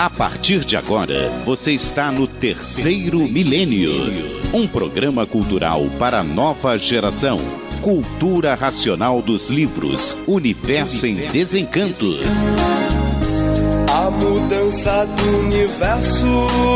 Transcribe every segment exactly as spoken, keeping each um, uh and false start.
A partir de agora, você está no Terceiro Milênio, um programa cultural para a nova geração. Cultura racional dos livros, Universo em Desencanto. A mudança do universo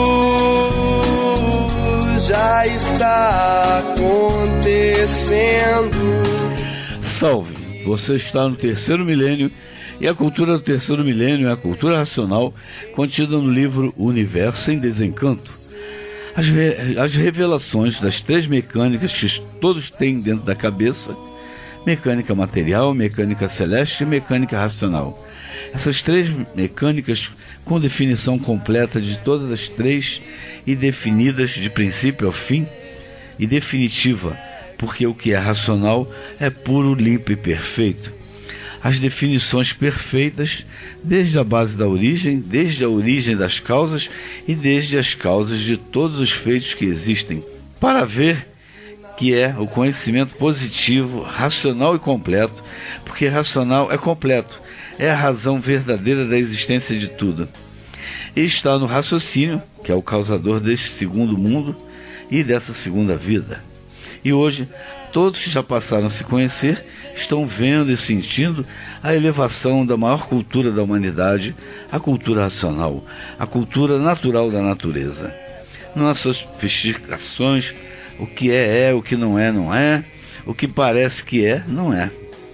já está acontecendo. Salve! Você está no Terceiro Milênio e a cultura do Terceiro Milênio é a cultura racional contida no livro Universo em Desencanto. As, re... As revelações das três mecânicas que todos têm dentro da cabeça: mecânica material, mecânica celeste e mecânica racional. Essas três mecânicas com definição completa de todas as três e definidas de princípio ao fim e definitiva, porque o que é racional é puro, limpo e perfeito. As definições perfeitas desde a base da origem, desde a origem das causas e desde as causas de todos os feitos que existem, para ver que é o conhecimento positivo, racional e completo, porque racional é completo, é a razão verdadeira da existência de tudo. E está no raciocínio, que é o causador deste segundo mundo e dessa segunda vida. E hoje, todos que já passaram a se conhecer estão vendo e sentindo a elevação da maior cultura da humanidade, a cultura racional, a cultura natural da natureza. Não há sofisticações, o que é, é, o que não é, não é, o que parece que é, não é.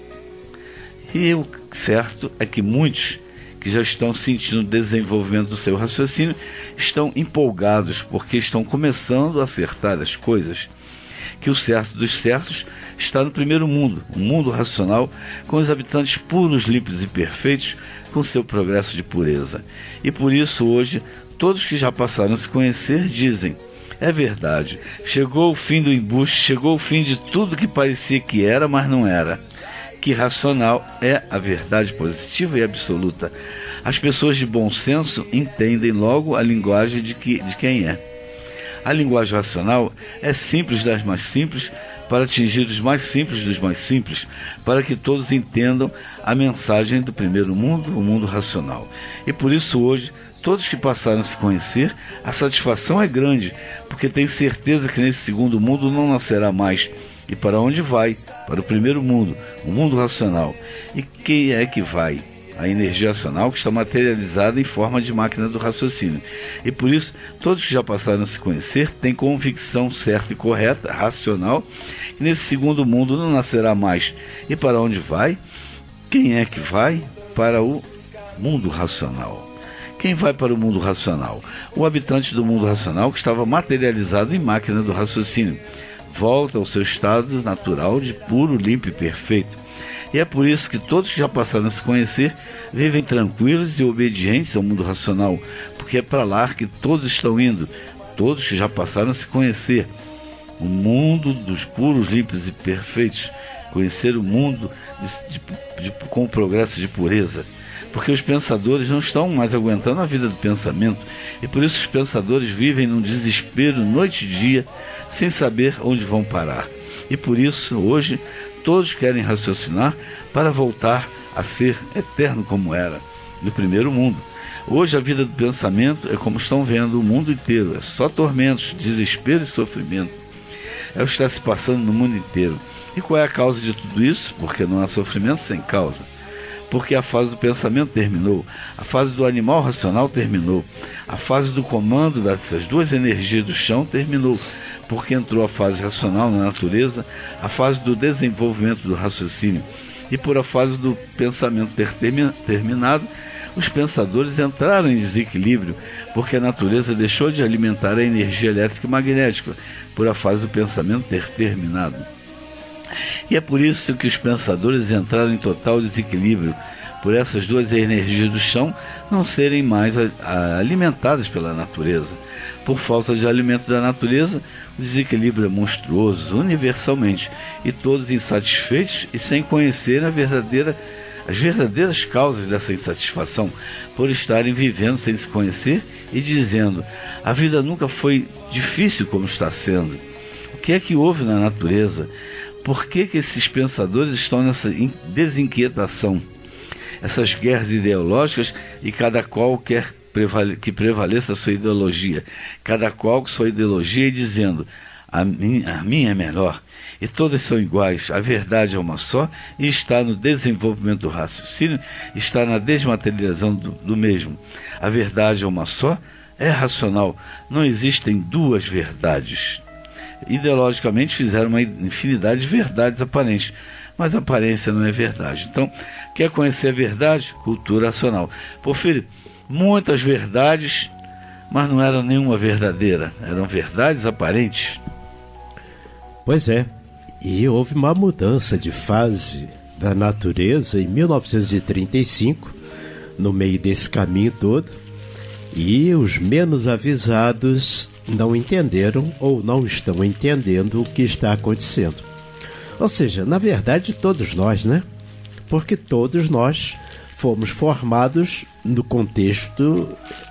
E o certo é que muitos que já estão sentindo o desenvolvimento do seu raciocínio estão empolgados porque estão começando a acertar as coisas. Que o certo dos certos está no primeiro mundo, o mundo racional, com os habitantes puros, limpos e perfeitos, com seu progresso de pureza. E por isso hoje, todos que já passaram a se conhecer dizem: é verdade, chegou o fim do embuste, chegou o fim de tudo que parecia que era, mas não era. Que racional é a verdade positiva e absoluta. As pessoas de bom senso entendem logo a linguagem de, que, de quem é. A linguagem racional é simples das mais simples para atingir os mais simples dos mais simples, para que todos entendam a mensagem do primeiro mundo, o mundo racional. E por isso hoje, todos que passaram a se conhecer, a satisfação é grande, porque tem certeza que nesse segundo mundo não nascerá mais. E para onde vai? Para o primeiro mundo, o mundo racional. E quem é que vai? A energia racional, que está materializada em forma de máquina do raciocínio. E por isso, todos que já passaram a se conhecer têm convicção certa e correta, racional, que nesse segundo mundo não nascerá mais. E para onde vai? Quem é que vai? Para o mundo racional. Quem vai para o mundo racional? O habitante do mundo racional, que estava materializado em máquina do raciocínio. Volta ao seu estado natural de puro, limpo e perfeito. E é por isso que todos que já passaram a se conhecer vivem tranquilos e obedientes ao mundo racional, porque é para lá que todos estão indo, todos que já passaram a se conhecer. O mundo dos puros, limpos e perfeitos, conhecer o mundo de, de, de, com o progresso de pureza. Porque os pensadores não estão mais aguentando a vida do pensamento, e por isso os pensadores vivem num desespero noite e dia, sem saber onde vão parar. E por isso, hoje, todos querem raciocinar para voltar a ser eterno como era, no primeiro mundo. Hoje a vida do pensamento é como estão vendo o mundo inteiro, é só tormentos, desespero e sofrimento. É o que está se passando no mundo inteiro. E qual é a causa de tudo isso? Porque não há sofrimento sem causa. Porque a fase do pensamento terminou, a fase do animal racional terminou, a fase do comando dessas duas energias do chão terminou, porque entrou a fase racional na natureza, a fase do desenvolvimento do raciocínio. E por a fase do pensamento ter terminado, os pensadores entraram em desequilíbrio, porque a natureza deixou de alimentar a energia elétrica e magnética, por a fase do pensamento ter terminado. E é por isso que os pensadores entraram em total desequilíbrio, por essas duas energias do chão não serem mais a, a, alimentadas pela natureza. Por falta de alimento da natureza, o desequilíbrio é monstruoso, universalmente, e todos insatisfeitos e sem conhecer a verdadeira, as verdadeiras causas dessa insatisfação, por estarem vivendo sem se conhecer e dizendo: a vida nunca foi difícil como está sendo. O que é que houve na natureza? Por que que esses pensadores estão nessa desinquietação? essas guerras ideológicas, e cada qual quer prevale- que prevaleça a sua ideologia, cada qual com sua ideologia dizendo, a minha, a minha é melhor, e todas são iguais, a verdade é uma só, e está no desenvolvimento do raciocínio, está na desmaterialização do, do mesmo. A verdade é uma só, é racional, não existem duas verdades. Ideologicamente fizeram uma infinidade de verdades aparentes, mas a aparência não é verdade. Então, quer conhecer a verdade? Cultura racional. Porfírio, muitas verdades, mas não era nenhuma verdadeira, eram verdades aparentes. Pois é, e houve uma mudança de fase da natureza em mil novecentos e trinta e cinco, no meio desse caminho todo, e os menos avisados não entenderam ou não estão entendendo o que está acontecendo. Ou seja, na verdade todos nós, né? Porque todos nós fomos formados no contexto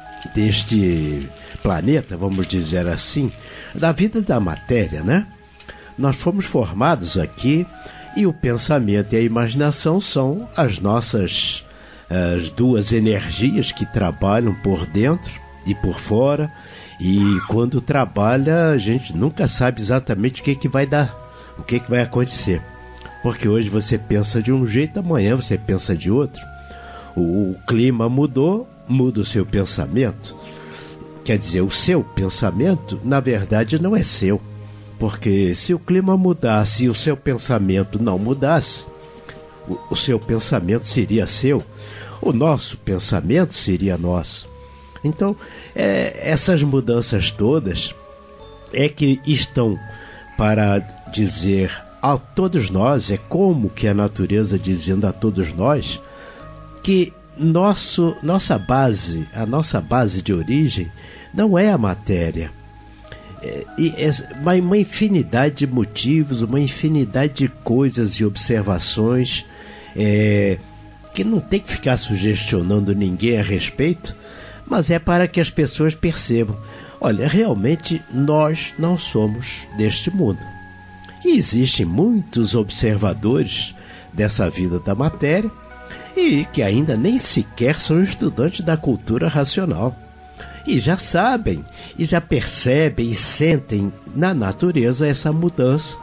deste planeta, vamos dizer assim, da vida da matéria, né? Nós fomos formados aqui e o pensamento e a imaginação são as nossas as duas energias que trabalham por dentro e por fora, e quando trabalha a gente nunca sabe exatamente o que, que vai dar, o que, que vai acontecer, porque hoje você pensa de um jeito, amanhã você pensa de outro. O, o clima mudou, muda o seu pensamento. Quer dizer, o seu pensamento na verdade não é seu, porque se o clima mudasse e o seu pensamento não mudasse, o, o seu pensamento seria seu, o nosso pensamento seria nosso. Então, é, essas mudanças todas é que estão para dizer a todos nós, é como que a natureza dizendo a todos nós, que nosso, nossa base, a nossa base de origem não é a matéria. É, é uma, uma infinidade de motivos, uma infinidade de coisas e observações é, que não tem que ficar sugestionando ninguém a respeito, mas é para que as pessoas percebam, olha, realmente nós não somos deste mundo. E existem muitos observadores dessa vida da matéria e que ainda nem sequer são estudantes da cultura racional. E já sabem, e já percebem e sentem na natureza essa mudança.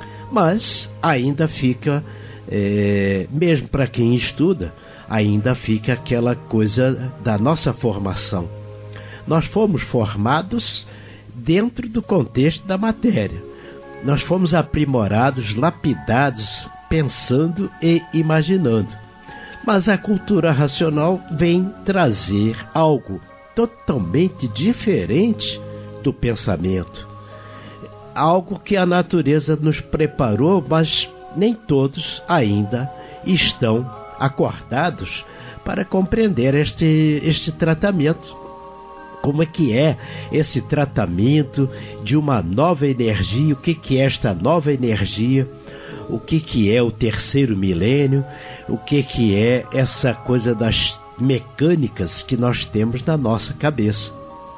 Mas ainda fica, é, mesmo para quem estuda, ainda fica aquela coisa da nossa formação. Nós fomos formados dentro do contexto da matéria. Nós fomos aprimorados, lapidados, pensando e imaginando. Mas a cultura racional vem trazer algo totalmente diferente do pensamento. Algo que a natureza nos preparou, mas nem todos ainda estão acordados para compreender este, este tratamento. Como é que é esse tratamento de uma nova energia? O que, que é esta nova energia? O que, que é o terceiro milênio? O que, que é essa coisa das mecânicas que nós temos na nossa cabeça?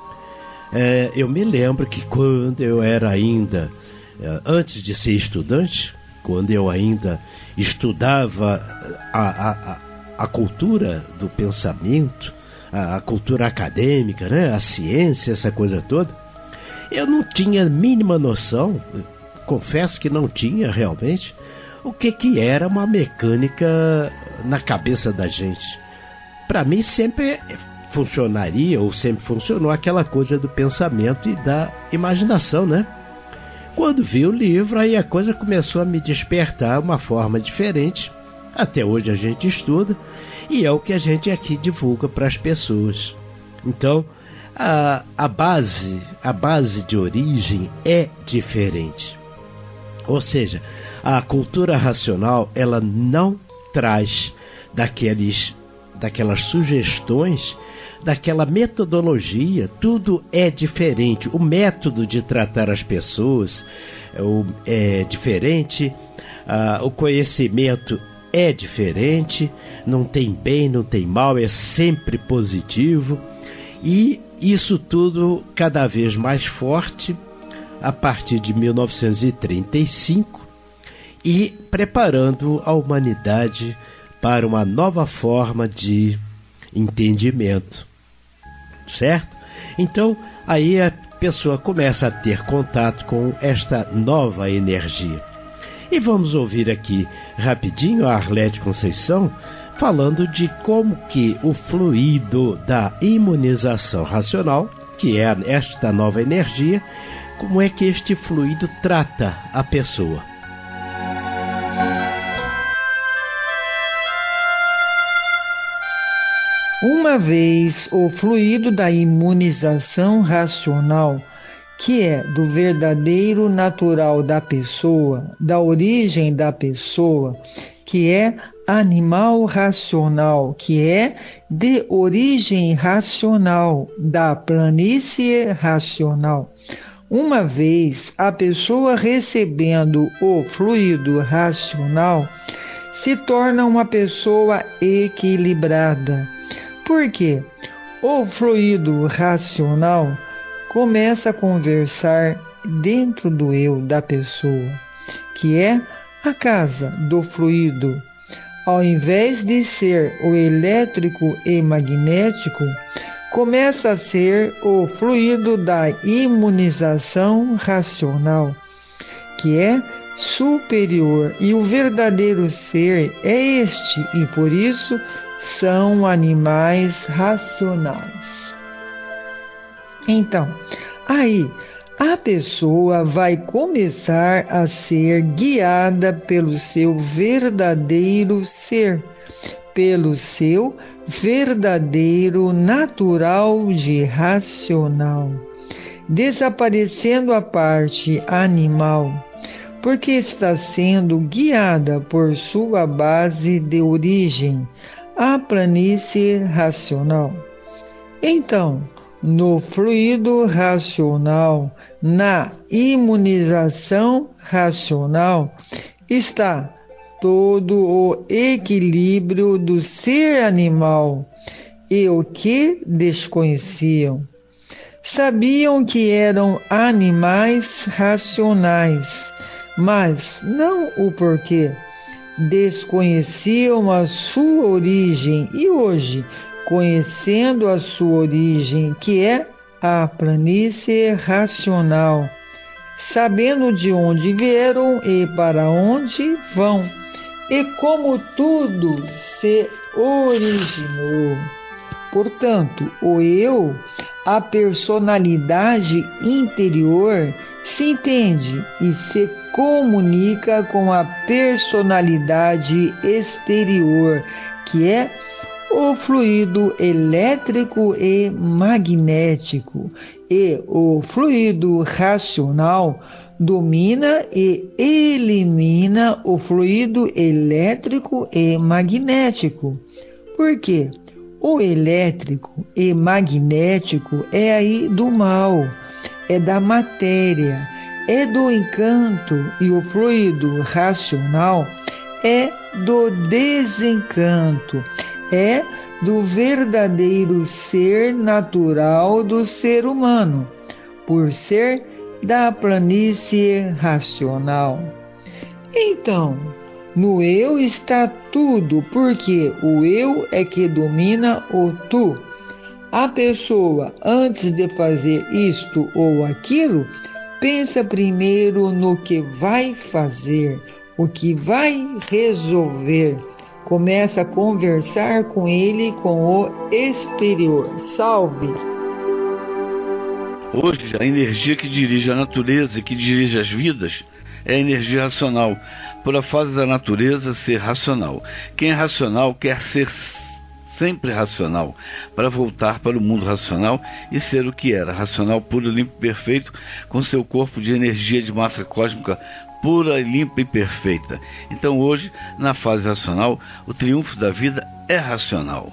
É, eu me lembro que quando eu era ainda, antes de ser estudante, quando eu ainda estudava a, a, a, a cultura do pensamento, a, a cultura acadêmica, né? A ciência, essa coisa toda, eu não tinha a mínima noção, confesso que não tinha realmente, o que, que era uma mecânica na cabeça da gente. Para mim sempre funcionaria, ou sempre funcionou, aquela coisa do pensamento e da imaginação, né? Quando vi o livro, aí a coisa começou a me despertar uma forma diferente. Até hoje a gente estuda, e é o que a gente aqui divulga para as pessoas. Então, a, a base, a base de origem é diferente. Ou seja, a cultura racional, ela não traz daqueles, daquelas sugestões, daquela metodologia. Tudo é diferente. O método de tratar as pessoas é diferente, ah, o conhecimento é diferente, não tem bem, não tem mal, é sempre positivo. E isso tudo cada vez mais forte a partir de mil novecentos e trinta e cinco, e preparando a humanidade para uma nova forma de entendimento, certo? Então, aí a pessoa começa a ter contato com esta nova energia. E vamos ouvir aqui rapidinho a Arlete Conceição falando de como que o fluido da imunização racional, que é esta nova energia, como é que este fluido trata a pessoa. Uma vez o fluido da imunização racional, que é do verdadeiro natural da pessoa, da origem da pessoa, que é animal racional, que é de origem racional, da planície racional. Uma vez a pessoa recebendo o fluido racional, se torna uma pessoa equilibrada. Por quê? O fluido racional começa a conversar dentro do eu da pessoa, que é a casa do fluido. Ao invés de ser o elétrico e magnético, começa a ser o fluido da imunização racional, que é superior, e o verdadeiro ser é este, e por isso são animais racionais. Então, aí a pessoa vai começar a ser guiada pelo seu verdadeiro ser, pelo seu verdadeiro natural de racional, desaparecendo a parte animal, porque está sendo guiada por sua base de origem, a planície racional. Então, no fluido racional, na imunização racional, está todo o equilíbrio do ser animal e o que desconheciam. Sabiam que eram animais racionais, mas não o porquê. Desconheciam a sua origem e hoje, conhecendo a sua origem, que é a planície racional, sabendo de onde vieram e para onde vão, e como tudo se originou. Portanto, o eu, a personalidade interior, se entende e se comunica com a personalidade exterior, que é o fluido elétrico e magnético, e o fluido racional domina e elimina o fluido elétrico e magnético. Por quê? O elétrico e magnético é aí do mal, é da matéria, é do encanto, e o fluido racional é do desencanto, é do verdadeiro ser natural do ser humano, por ser da planície racional. Então, no eu está tudo, porque o eu é que domina o tu. A pessoa, antes de fazer isto ou aquilo, pensa primeiro no que vai fazer, o que vai resolver. Começa a conversar com ele, com o exterior. Salve! Hoje, a energia que dirige a natureza e que dirige as vidas é a energia racional, por a fase da natureza ser racional. Quem é racional quer ser sempre racional, para voltar para o mundo racional e ser o que era, racional, puro, limpo e perfeito, com seu corpo de energia de massa cósmica pura, limpa e perfeita. Então hoje, na fase racional, o triunfo da vida é racional.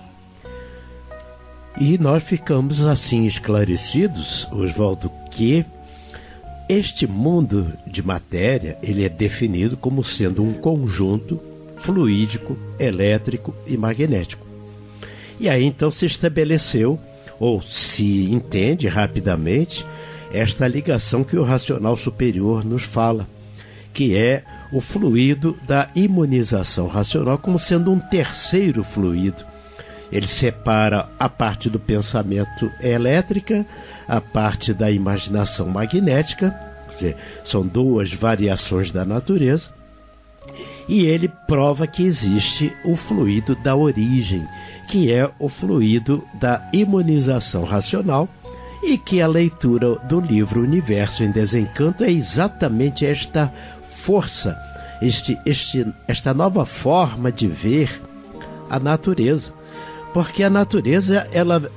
E nós ficamos assim esclarecidos, Oswaldo, que este mundo de matéria, ele é definido como sendo um conjunto fluídico, elétrico e magnético. E aí então se estabeleceu, ou se entende rapidamente, esta ligação que o racional superior nos fala, que é o fluido da imunização racional como sendo um terceiro fluido. Ele separa a parte do pensamento elétrica, a parte da imaginação magnética, quer dizer, são duas variações da natureza, e ele prova que existe o fluido da origem, que é o fluido da imunização racional, e que a leitura do livro Universo em Desencanto é exatamente esta força, este, este, esta nova forma de ver a natureza. Porque a natureza, ela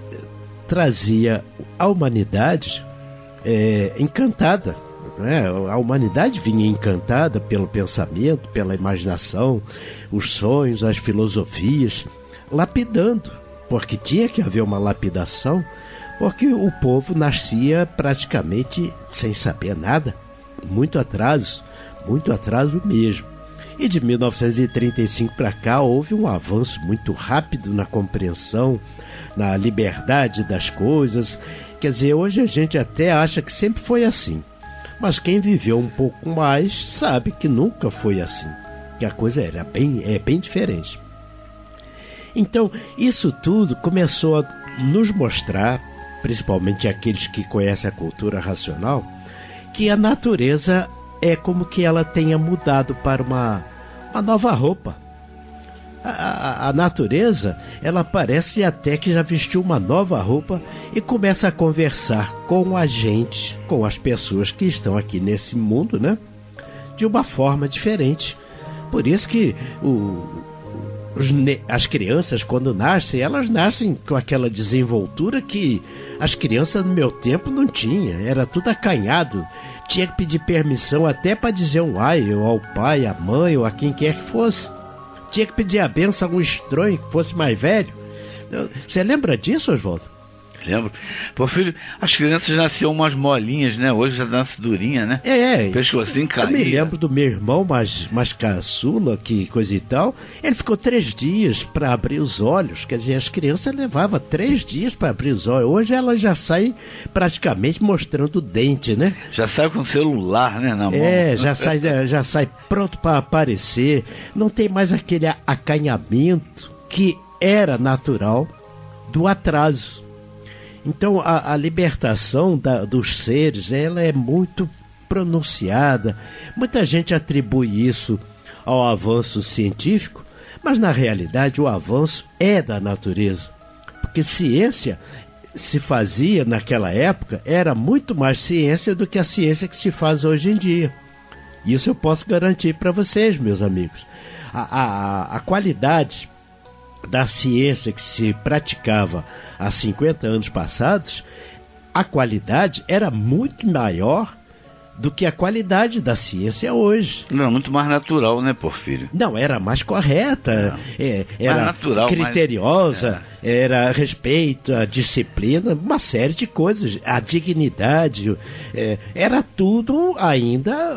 trazia a humanidade é, encantada, né? A humanidade vinha encantada pelo pensamento, pela imaginação, os sonhos, as filosofias, lapidando, porque tinha que haver uma lapidação, porque o povo nascia praticamente sem saber nada, muito atraso, muito atraso mesmo. E de mil novecentos e trinta e cinco para cá houve um avanço muito rápido na compreensão, na liberdade das coisas. Quer dizer, hoje a gente até acha que sempre foi assim, mas quem viveu um pouco mais sabe que nunca foi assim, que a coisa era bem, é bem diferente. Então, isso tudo começou a nos mostrar, principalmente aqueles que conhecem a cultura racional, que a natureza é como que ela tenha mudado para uma, uma nova roupa. A, a, a natureza, ela parece até que já vestiu uma nova roupa e começa a conversar com a gente, com as pessoas que estão aqui nesse mundo, né? De uma forma diferente. Por isso que o, os, as crianças, quando nascem, elas nascem com aquela desenvoltura que as crianças no meu tempo não tinham. Era tudo acanhado. Tinha que pedir permissão até para dizer um ai, ou ao pai, à mãe, ou a quem quer que fosse. Tinha que pedir a benção a um estranho que fosse mais velho. Você lembra disso, Oswaldo? Lembro. Pô, filho, as crianças nasciam umas molinhas, né? Hoje já nasce durinha, né? É, é. Pescocinho caía. Eu me lembro do meu irmão, mais, mais caçula, que coisa e tal. Ele ficou três dias para abrir os olhos. Quer dizer, as crianças levavam três dias para abrir os olhos. Hoje elas já saem praticamente mostrando o dente, né? Já sai com o celular, né, na mão. É, já sai, já sai pronto para aparecer. Não tem mais aquele acanhamento que era natural do atraso. Então a, a libertação da, dos seres, ela é muito pronunciada. Muita gente atribui isso ao avanço científico, mas na realidade o avanço é da natureza. Porque ciência se fazia naquela época, era muito mais ciência do que a ciência que se faz hoje em dia. Isso eu posso garantir para vocês, meus amigos. A, a, a qualidade da ciência que se praticava há cinquenta anos passados, a qualidade era muito maior do que a qualidade da ciência hoje. Não, muito mais natural, né, Porfírio? Não, era mais correta, é, era mais natural, criteriosa, mais... era respeito à disciplina, uma série de coisas, a dignidade, é, era tudo ainda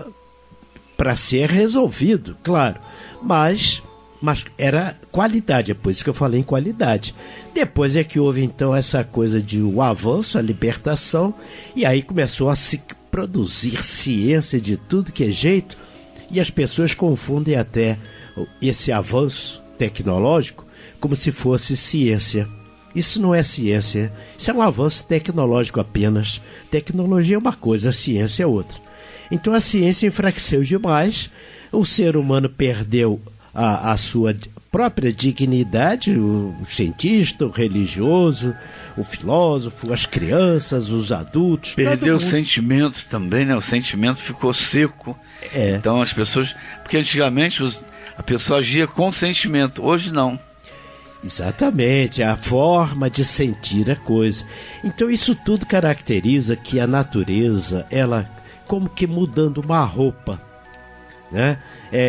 para ser resolvido, claro, mas... Mas era qualidade, é por isso que eu falei em qualidade. Depois é que houve então essa coisa de o avanço, a libertação, e aí começou a se produzir ciência de tudo que é jeito, e as pessoas confundem até esse avanço tecnológico como se fosse ciência. Isso não é ciência, isso é um avanço tecnológico apenas. Tecnologia é uma coisa, a ciência é outra. Então a ciência enfraqueceu demais, o ser humano perdeu A, a sua própria dignidade, o cientista, o religioso, o filósofo, as crianças, os adultos. Perdeu o sentimento também, né? O sentimento ficou seco. É. Então as pessoas... Porque antigamente os, a pessoa agia com sentimento, hoje não. Exatamente, a forma de sentir a coisa. Então isso tudo caracteriza que a natureza, ela como que mudando uma roupa, né?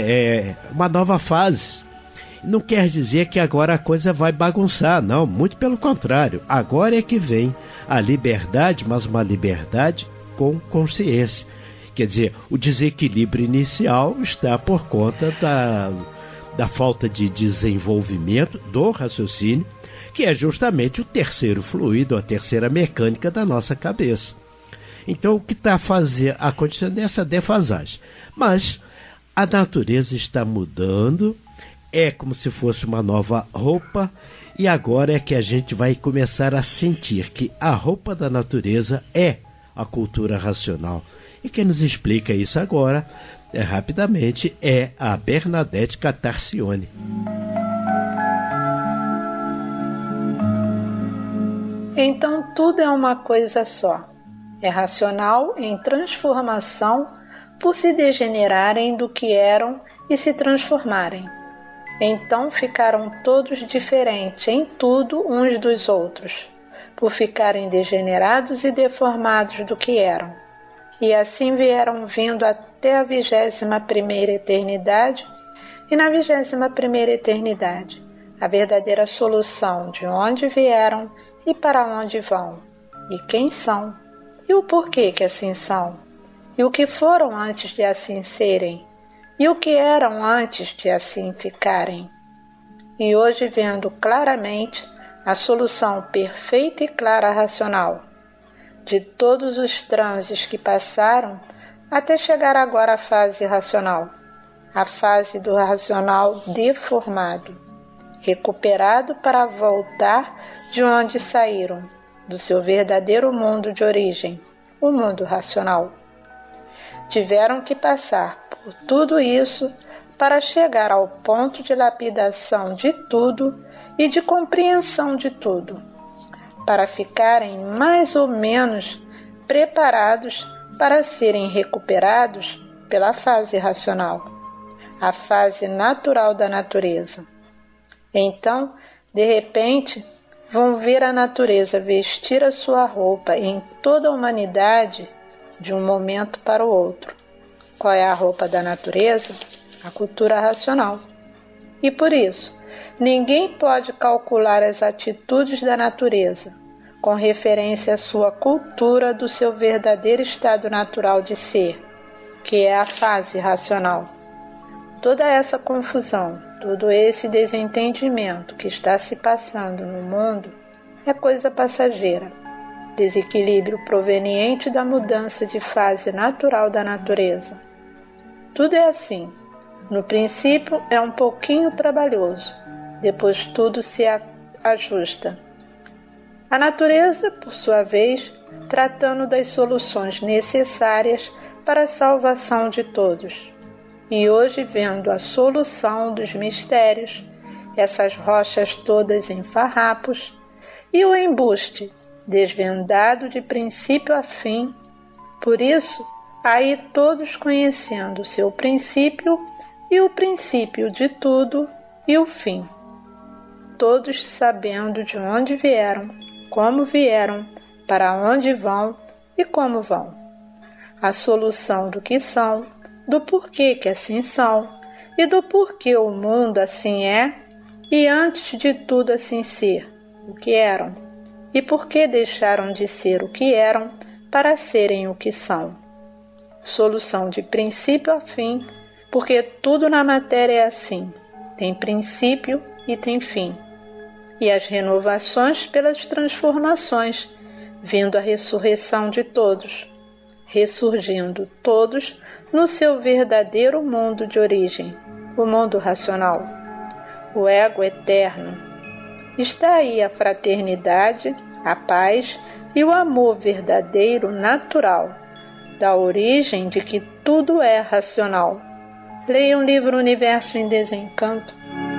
É, é uma nova fase. Não quer dizer que agora a coisa vai bagunçar, não, muito pelo contrário. Agora é que vem a liberdade, mas uma liberdade com consciência. Quer dizer, o desequilíbrio inicial está por conta da, da falta de desenvolvimento do raciocínio, que é justamente o terceiro fluido, a terceira mecânica da nossa cabeça. Então o que está acontecendo é essa defasagem. Mas a natureza está mudando, é como se fosse uma nova roupa, e agora é que a gente vai começar a sentir que a roupa da natureza é a cultura racional. E quem nos explica isso agora, é, rapidamente, é a Bernadette Catarcione. Então tudo é uma coisa só. É racional em transformação por se degenerarem do que eram e se transformarem. Então ficaram todos diferentes em tudo uns dos outros, por ficarem degenerados e deformados do que eram. E assim vieram vindo até a vigésima primeira eternidade, e na vigésima primeira eternidade, a verdadeira solução de onde vieram e para onde vão, e quem são, e o porquê que assim são, e o que foram antes de assim serem, e o que eram antes de assim ficarem. E hoje vendo claramente a solução perfeita e clara racional, de todos os transes que passaram até chegar agora à fase racional, a fase do racional deformado, recuperado para voltar de onde saíram, do seu verdadeiro mundo de origem, o mundo racional. Tiveram que passar por tudo isso para chegar ao ponto de lapidação de tudo e de compreensão de tudo, para ficarem mais ou menos preparados para serem recuperados pela fase racional, a fase natural da natureza. Então, de repente, vão ver a natureza vestir a sua roupa em toda a humanidade de um momento para o outro. Qual é a roupa da natureza? A cultura racional. E por isso, ninguém pode calcular as atitudes da natureza com referência à sua cultura do seu verdadeiro estado natural de ser, que é a fase racional. Toda essa confusão, todo esse desentendimento que está se passando no mundo é coisa passageira, desequilíbrio proveniente da mudança de fase natural da natureza. Tudo é assim. No princípio é um pouquinho trabalhoso, depois tudo se ajusta. A natureza, por sua vez, tratando das soluções necessárias para a salvação de todos. E hoje vendo a solução dos mistérios, essas rochas todas em farrapos, e o embuste desvendado de princípio a fim. Por isso, aí todos conhecendo o seu princípio e o princípio de tudo e o fim. Todos sabendo de onde vieram, como vieram, para onde vão e como vão. A solução do que são, do porquê que assim são, e do porquê o mundo assim é, e antes de tudo assim ser, o que eram, e porquê deixaram de ser o que eram para serem o que são. Solução de princípio a fim, porque tudo na matéria é assim, tem princípio e tem fim. E as renovações pelas transformações, vindo a ressurreição de todos, ressurgindo todos no seu verdadeiro mundo de origem, o mundo racional, o ego eterno. Está aí a fraternidade, a paz e o amor verdadeiro natural, da origem de que tudo é racional. Leia o livro Universo em Desencanto.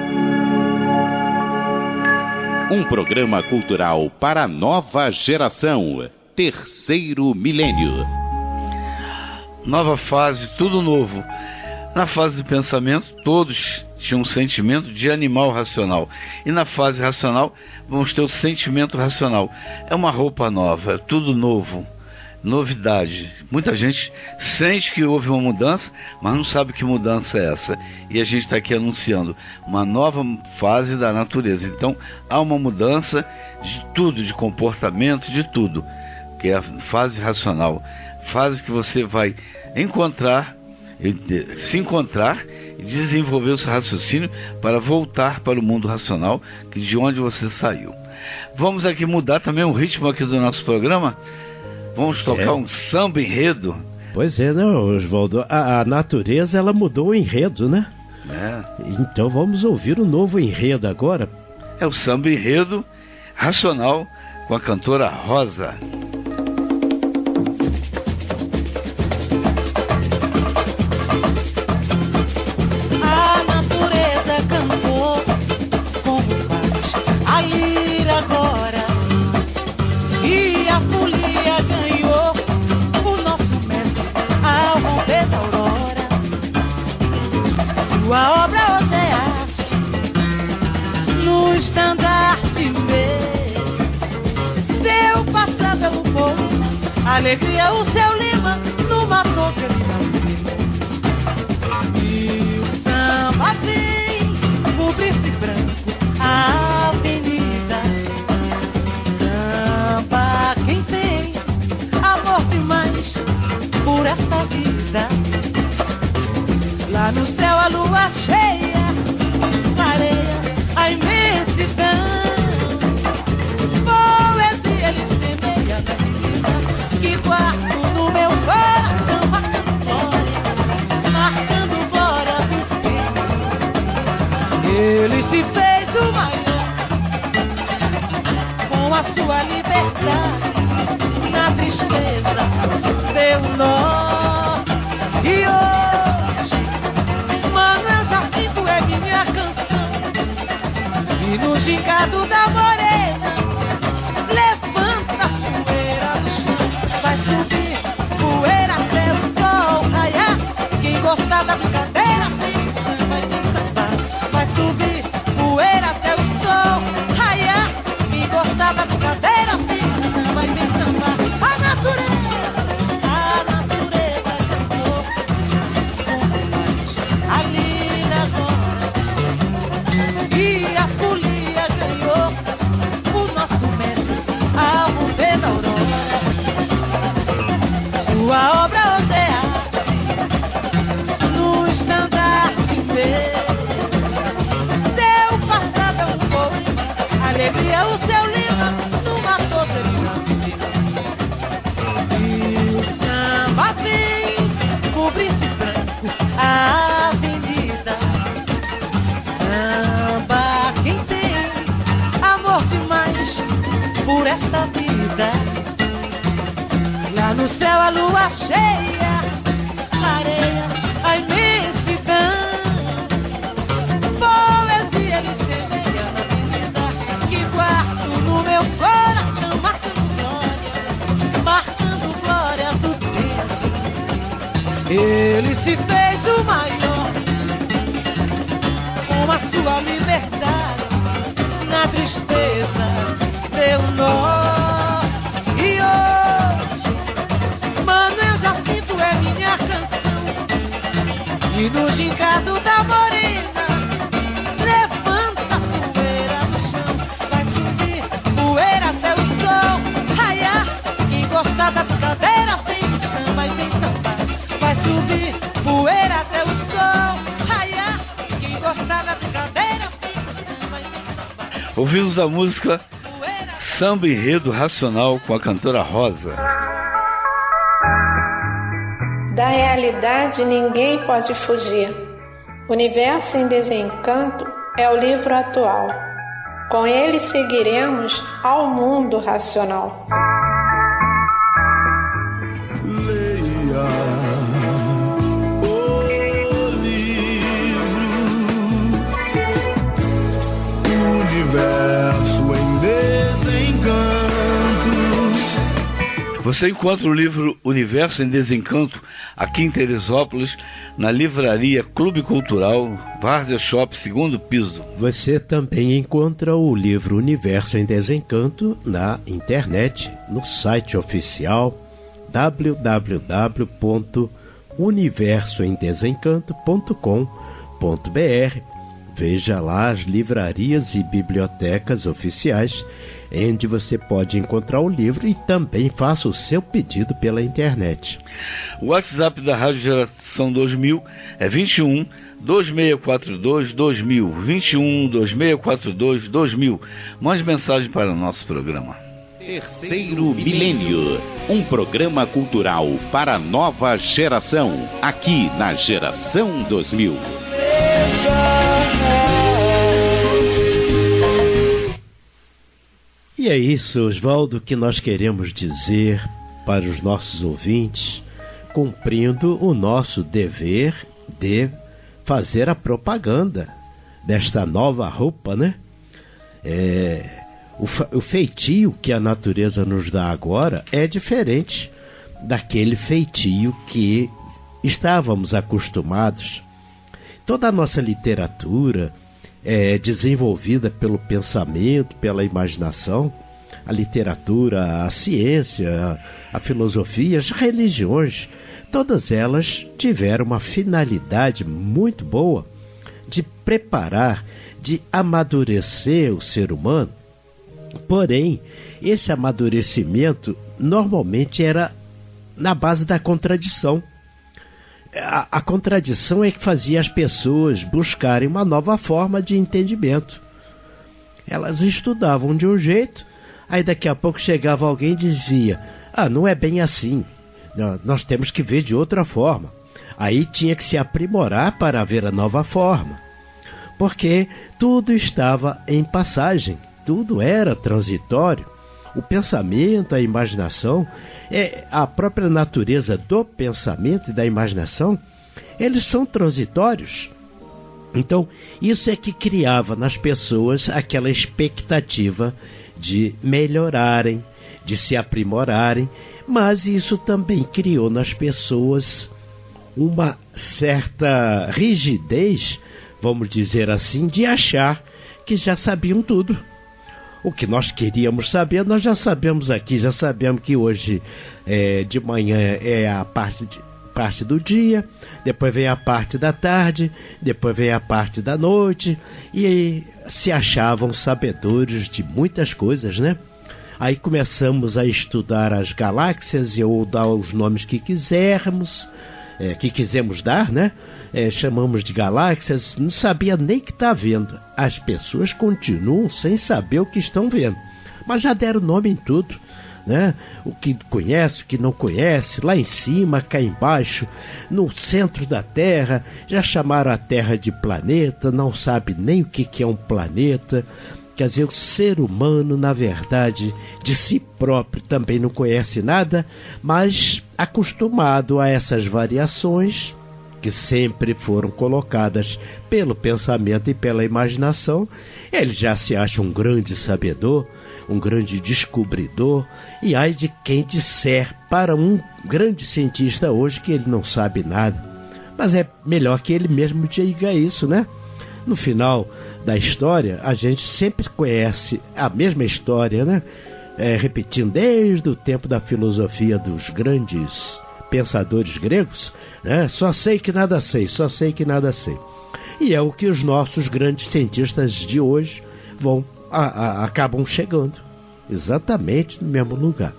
Um programa cultural para a nova geração. Terceiro milênio. Nova fase, tudo novo. Na fase de pensamento, todos tinham um sentimento de animal racional. E na fase racional, vamos ter o sentimento racional. É uma roupa nova, é tudo novo. Novidade. Muita gente sente que houve uma mudança, mas não sabe que mudança é essa. E a gente está aqui anunciando uma nova fase da natureza. Então há uma mudança de tudo, de comportamento, de tudo, que é a fase racional. Fase que você vai encontrar, se encontrar e desenvolver o seu raciocínio para voltar para o mundo racional, que de onde você saiu. Vamos aqui mudar também o ritmo aqui do nosso programa. Vamos tocar é. um samba enredo Pois é, não, Oswaldo, a, a natureza ela mudou o enredo, né? É. Então vamos ouvir o novo enredo agora. É o samba enredo racional com a cantora Rosa. A natureza cantou como faz a lira agora, e a folia ganhou o nosso mestre ao romper da aurora. Sua obra oseaste no estandarte meu, seu passado pelo povo, alegria o seu lima numa torre ele nasceu. E o samba vem cobrir-se branco a avenida. Samba quem tem amor demais por esta vida. Lá no céu a lua cheia clareia a imensidão. Poesia ele semeia na vida que guardo no meu coração, marcando glória, marcando glória do tempo. Ele se fez o maior com a sua liberdade, na tristeza deu nó. E hoje Manuel Jacinto é minha canção, e no gingado da morena levanta a poeira do chão. Vai subir poeira até o sol raiar. Quem gostar da brincadeira tem samba e tem samba. Vai subir poeira até o sol raiar. Quem gostar da brincadeira tem samba e tem samba. A natureza, a natureza cantou como faz a lira agora, e a folia ganhou o nosso mestre ao romper da aurora. Sua obra oseaste no estandarte meu, seu passado é um poema, alegria o seu lima numa torre ele nasceu. E o samba vem cobrir-se branco a avenida. Samba quem tem amor demais por esta vida. Lá no céu a lua cheia clareia a imensidão. Poesia ele semeia na vida que guardo no meu coração, marcando glória, marcando glória do tempo. Ele se fez o maior com a sua liberdade, na tristeza deu nó. E hoje Manuel Jacinto é minha canção, e no gingado da morena levanta a poeira no chão. Vai subir poeira até o sol raiar. Quem gostar da brincadeira tem samba e tem samba. Vai subir poeira até o sol raiar. Quem gostar da brincadeira tem samba e tem samba. Ouvimos a música Samba Enredo Racional com a cantora Rosa. Da realidade ninguém pode fugir. Universo em Desencanto é o livro atual. Com ele seguiremos ao mundo racional. Leia o livro Universo em Desencanto. Você encontra o livro Universo em Desencanto aqui em Teresópolis, na livraria Clube Cultural Várzea Shop, segundo piso. Você também encontra o livro Universo em Desencanto na internet, no site oficial w w w ponto universo em desencanto ponto com ponto b r. Veja lá as livrarias e bibliotecas oficiais onde você pode encontrar o livro e também faça o seu pedido pela internet. O WhatsApp da Rádio Geração dois mil é vinte e um, dois seis quatro dois, dois mil, vinte e um, dois seis quatro dois, dois mil. Mande mensagem para o nosso programa. Terceiro Milênio, um programa cultural para a nova geração, aqui na Geração dois mil. E é isso, Oswaldo, que nós queremos dizer para os nossos ouvintes, cumprindo o nosso dever de fazer a propaganda desta nova roupa, né? É, o, o feitio que a natureza nos dá agora é diferente daquele feitio que estávamos acostumados. Toda a nossa literatura é desenvolvida pelo pensamento, pela imaginação. A literatura, a ciência, a filosofia, as religiões, todas elas tiveram uma finalidade muito boa de preparar, de amadurecer o ser humano. Porém, esse amadurecimento normalmente era na base da contradição. A, a contradição é que fazia as pessoas buscarem uma nova forma de entendimento. Elas estudavam de um jeito, aí daqui a pouco chegava alguém e dizia: ah, não é bem assim, nós temos que ver de outra forma. Aí tinha que se aprimorar para ver a nova forma, porque tudo estava em passagem, tudo era transitório. O pensamento, a imaginação, é a própria natureza do pensamento e da imaginação, eles são transitórios. Então, isso é que criava nas pessoas aquela expectativa de melhorarem, de se aprimorarem, mas isso também criou nas pessoas uma certa rigidez, vamos dizer assim, de achar que já sabiam tudo. O que nós queríamos saber, nós já sabemos aqui, já sabemos que hoje é, de manhã é a parte, de, parte do dia, depois vem a parte da tarde, depois vem a parte da noite, e se achavam sabedores de muitas coisas, né? Aí começamos a estudar as galáxias, ou dar os nomes que quisermos, é, que quisemos dar, né? É, chamamos de galáxias, não sabia nem que está vendo. As pessoas continuam sem saber o que estão vendo, mas já deram nome em tudo, né? O que conhece, o que não conhece, lá em cima, cá embaixo, no centro da Terra, já chamaram a Terra de planeta, não sabe nem o que, que é um planeta. Quer dizer, o ser humano, na verdade, de si próprio também não conhece nada, mas acostumado a essas variações que sempre foram colocadas pelo pensamento e pela imaginação, ele já se acha um grande sabedor, um grande descobridor, e ai de quem disser para um grande cientista hoje que ele não sabe nada. Mas é melhor que ele mesmo diga isso, né? No final da história, a gente sempre conhece a mesma história, né? É, repetindo desde o tempo da filosofia dos grandes pensadores gregos, né? Só sei que nada sei, só sei que nada sei. E é o que os nossos grandes cientistas de hoje vão, a, a, acabam chegando, exatamente no mesmo lugar.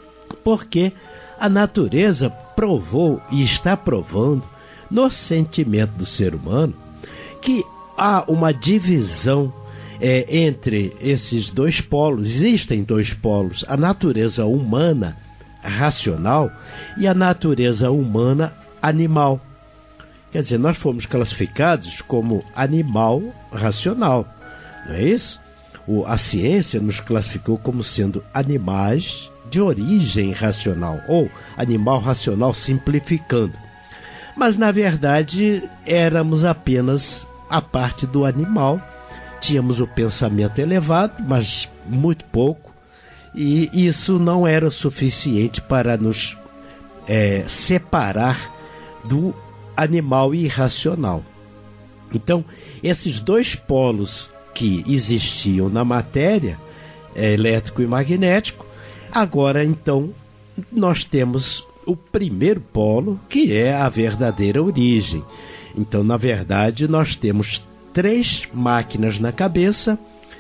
Porque a natureza provou e está provando no sentimento do ser humano que há uma divisão é, entre esses dois polos. Existem dois polos: a natureza humana racional e a natureza humana animal. Quer dizer, nós fomos classificados como animal racional, não é isso? O, a ciência nos classificou como sendo animais de origem racional, ou animal racional simplificando. Mas na verdade éramos apenas a parte do animal. Tínhamos o pensamento elevado, mas muito pouco, e isso não era o suficiente para nos é, separar do animal irracional. Então, esses dois polos que existiam na matéria, é, elétrico e magnético, agora então nós temos o primeiro polo, que é a verdadeira origem. Então, na verdade, nós temos três máquinas na cabeça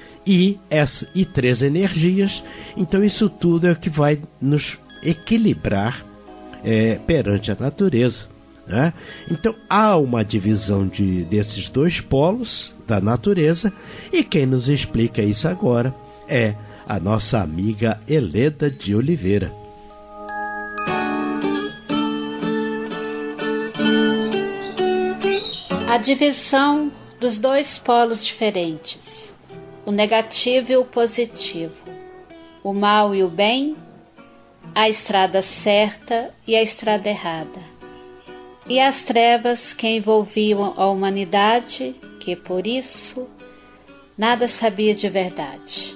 e, essa, e três energias. Então, isso tudo é o que vai nos equilibrar é, perante a natureza, né? Então, há uma divisão de, desses dois polos da natureza, e quem nos explica isso agora é a nossa amiga Heleda de Oliveira. A divisão dos dois polos diferentes, o negativo e o positivo, o mal e o bem, a estrada certa e a estrada errada, e as trevas que envolviam a humanidade, que por isso nada sabia de verdade.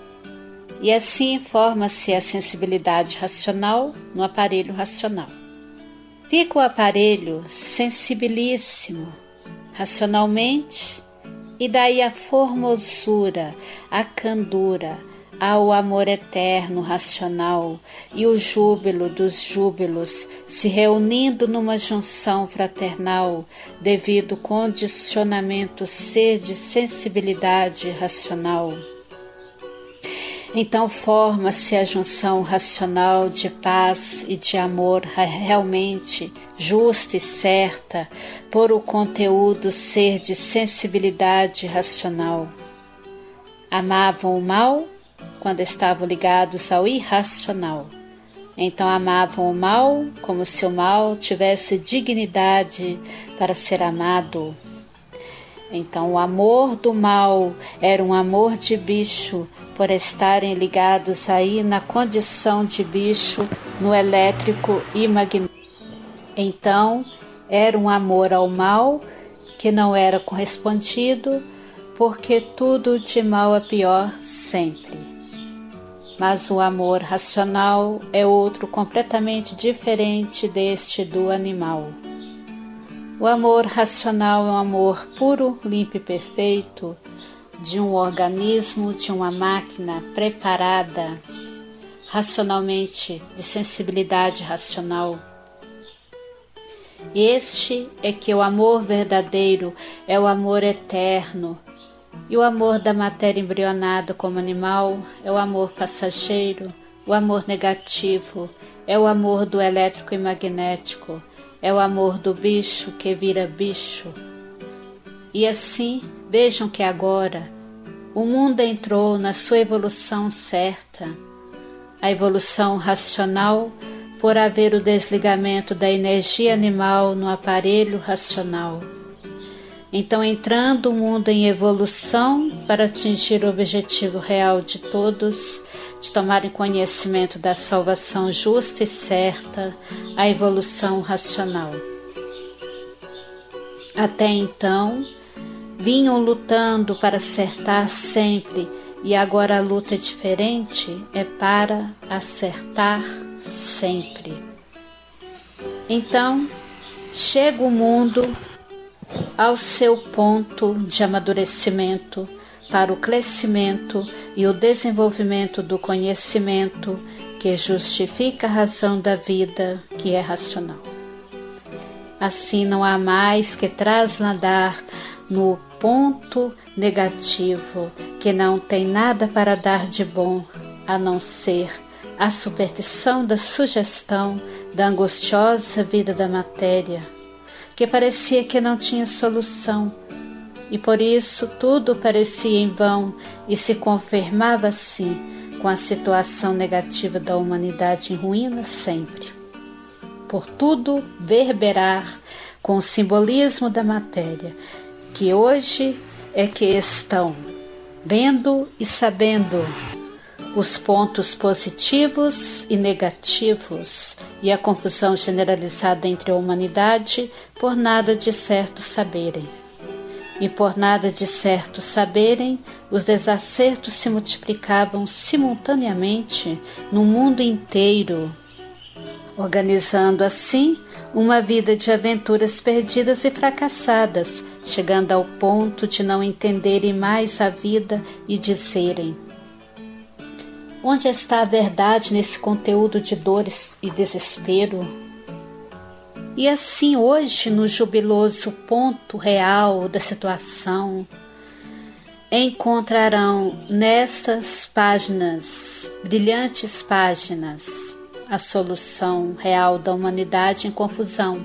E assim forma-se a sensibilidade racional no aparelho racional. Fica o aparelho sensibilíssimo racionalmente, e daí a formosura, a candura, ao amor eterno racional e o júbilo dos júbilos se reunindo numa junção fraternal devido ao condicionamento ser de sensibilidade racional. Então forma-se a junção racional de paz e de amor realmente justa e certa por o conteúdo ser de sensibilidade racional. Amavam o mal quando estavam ligados ao irracional. Então amavam o mal como se o mal tivesse dignidade para ser amado. Então o amor do mal era um amor de bicho, por estarem ligados aí na condição de bicho, no elétrico e magnético. Então era um amor ao mal que não era correspondido, porque tudo de mal a pior sempre. Mas o amor racional é outro completamente diferente deste do animal. O amor racional é um amor puro, limpo e perfeito, de um organismo, de uma máquina preparada racionalmente, de sensibilidade racional. Este é que o amor verdadeiro é o amor eterno, e o amor da matéria embrionada como animal é o amor passageiro, o amor negativo é o amor do elétrico e magnético, é o amor do bicho que vira bicho. E assim, vejam que agora o mundo entrou na sua evolução certa, a evolução racional, por haver o desligamento da energia animal no aparelho racional. Então, entrando o mundo em evolução para atingir o objetivo real de todos, de tomarem conhecimento da salvação justa e certa, a evolução racional. Até então, vinham lutando para acertar sempre, e agora a luta é diferente, é para acertar sempre. Então, chega o mundo ao seu ponto de amadurecimento para o crescimento e o desenvolvimento do conhecimento que justifica a razão da vida, que é racional. Assim não há mais que trasladar no ponto negativo, que não tem nada para dar de bom, a não ser a superstição da sugestão da angustiosa vida da matéria, que parecia que não tinha solução, e por isso tudo parecia em vão e se confirmava assim com a situação negativa da humanidade em ruínas sempre. Por tudo verberar com o simbolismo da matéria, que hoje é que estão vendo e sabendo os pontos positivos e negativos e a confusão generalizada entre a humanidade por nada de certo saberem. E por nada de certo saberem, os desacertos se multiplicavam simultaneamente no mundo inteiro, organizando assim uma vida de aventuras perdidas e fracassadas, chegando ao ponto de não entenderem mais a vida e dizerem: onde está a verdade nesse conteúdo de dores e desespero? E assim hoje, no jubiloso ponto real da situação, encontrarão nestas páginas, brilhantes páginas, a solução real da humanidade em confusão,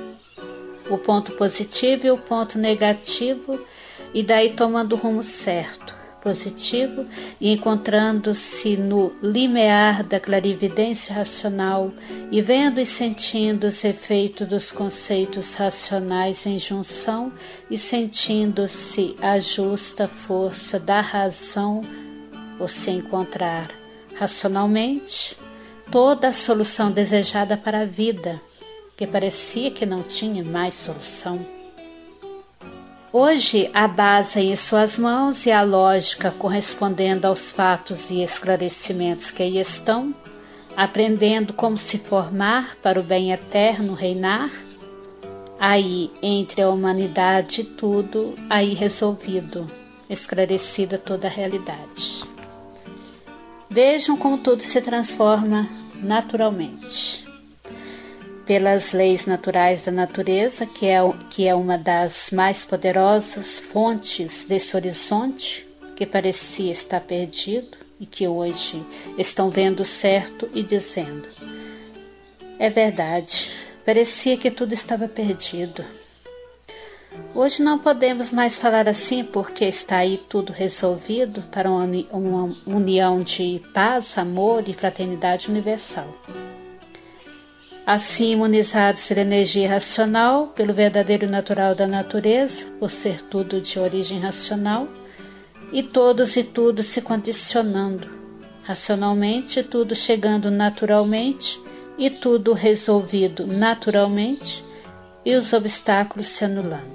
o ponto positivo e o ponto negativo, e daí tomando o rumo certo, positivo e encontrando-se no limiar da clarividência racional e vendo e sentindo os efeitos dos conceitos racionais em junção e sentindo-se a justa força da razão por se encontrar racionalmente toda a solução desejada para a vida, que parecia que não tinha mais solução. Hoje, a base em suas mãos e a lógica correspondendo aos fatos e esclarecimentos que aí estão, aprendendo como se formar para o bem eterno reinar, aí entre a humanidade e tudo, aí resolvido, esclarecida toda a realidade. Vejam como tudo se transforma naturalmente. Pelas leis naturais da natureza, que é, que é uma das mais poderosas fontes desse horizonte, que parecia estar perdido e que hoje estão vendo certo e dizendo: é verdade, parecia que tudo estava perdido. Hoje não podemos mais falar assim porque está aí tudo resolvido para uma, uni- uma união de paz, amor e fraternidade universal. Assim, imunizados pela energia racional, pelo verdadeiro natural da natureza, por ser tudo de origem racional, e todos e tudo se condicionando, racionalmente, tudo chegando naturalmente, e tudo resolvido naturalmente, e os obstáculos se anulando.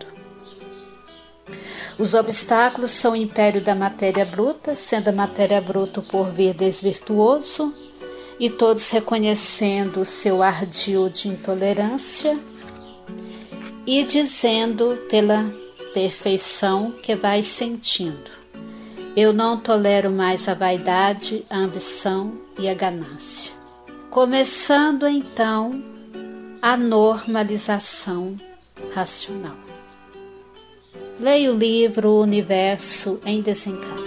Os obstáculos são o império da matéria bruta, sendo a matéria bruta por vir desvirtuoso, e todos reconhecendo o seu ardil de intolerância e dizendo pela perfeição que vai sentindo: eu não tolero mais a vaidade, a ambição e a ganância. Começando então a normalização racional. Leia o livro O Universo em Desencanto.